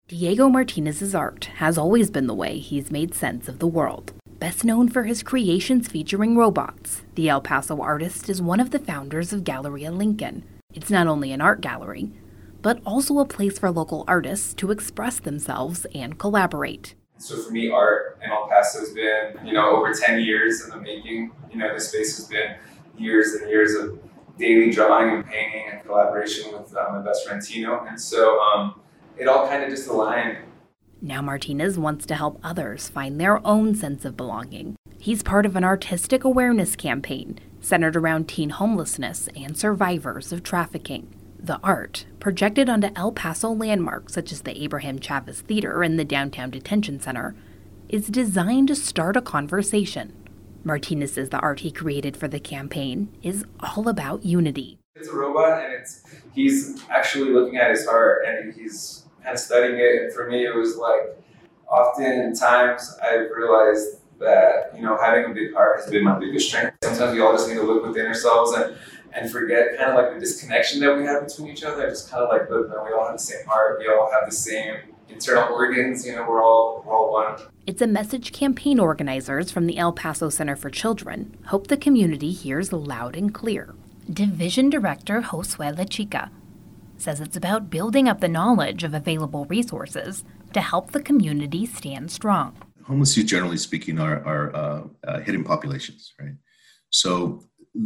Diego Martinez's art has always been the way he's made sense of the world. Best known for his creations featuring robots, the El Paso artist is one of the founders of Galleria Lincoln. It's not only an art gallery, but also a place for local artists to express themselves and collaborate. So for me, art in El Paso has been, over 10 years in the making. This space has been years and years of daily drawing and painting and collaboration with my best friend Tino. And so it all kind of just aligned. Now Martinez wants to help others find their own sense of belonging. He's part of an artistic awareness campaign centered around teen homelessness and survivors of trafficking. The art, projected onto El Paso landmarks such as the Abraham Chavez Theater and the Downtown Detention Center, is designed to start a conversation. Martinez says the art he created for the campaign is all about unity. It's a robot, and he's actually looking at his art, and he's kind of studying it. And for me, it was like, oftentimes I've realized that, having a big heart has been my biggest strength. Sometimes we all just need to look within ourselves and forget kind of like the disconnection that we have between each other. Just kind of like, look, man, we all have the same heart. We all have the same internal organs. We're all one. It's a message campaign organizers from the El Paso Center for Children hope the community hears loud and clear. Division Director Josue Lechica says it's about building up the knowledge of available resources to help the community stand strong. Homeless youth, generally speaking, are hidden populations, right? So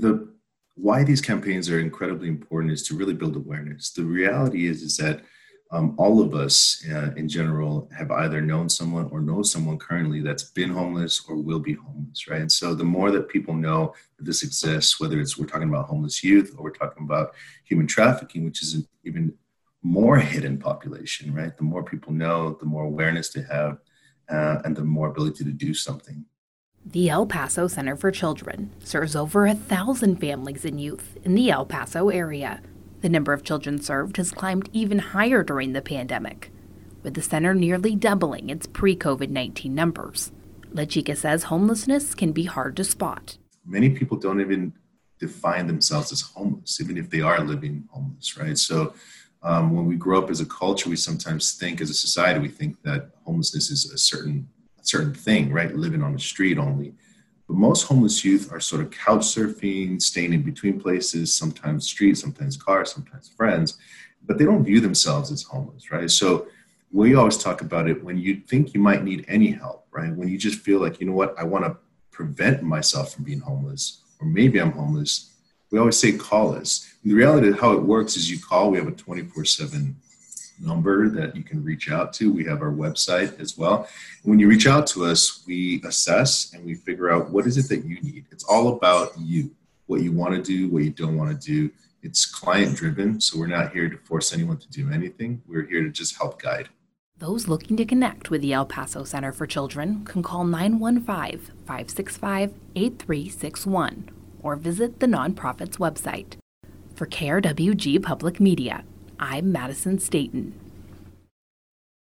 why these campaigns are incredibly important is to really build awareness. The reality is that all of us in general have either known someone or know someone currently that's been homeless or will be homeless, right? And so the more that people know that this exists, whether we're talking about homeless youth or we're talking about human trafficking, which is an even more hidden population, right? The more people know, the more awareness they have, and the more ability to do something. The El Paso Center for Children serves over 1,000 families and youth in the El Paso area. The number of children served has climbed even higher during the pandemic, with the center nearly doubling its pre-COVID-19 numbers. Lechica says homelessness can be hard to spot. Many people don't even define themselves as homeless, even if they are living homeless, right? So when we grow up as a culture, we sometimes think, as a society, we think that homelessness is a certain thing, right? Living on the street only. But most homeless youth are sort of couch surfing, staying in between places, sometimes streets, sometimes cars, sometimes friends, but they don't view themselves as homeless, right? So we always talk about it when you think you might need any help, right? When you just feel like, I want to prevent myself from being homeless, or maybe I'm homeless, we always say call us. And the reality of how it works is you call, we have a 24/7 number that you can reach out to. We have our website as well. And when you reach out to us, we assess and we figure out what is it that you need. It's all about you, what you want to do, what you don't want to do. It's client driven, so we're not here to force anyone to do anything. We're here to just help guide. Those looking to connect with the El Paso Center for Children can call 915-565-8361 or visit the nonprofit's website. For KRWG Public Media, I'm Madison Staten.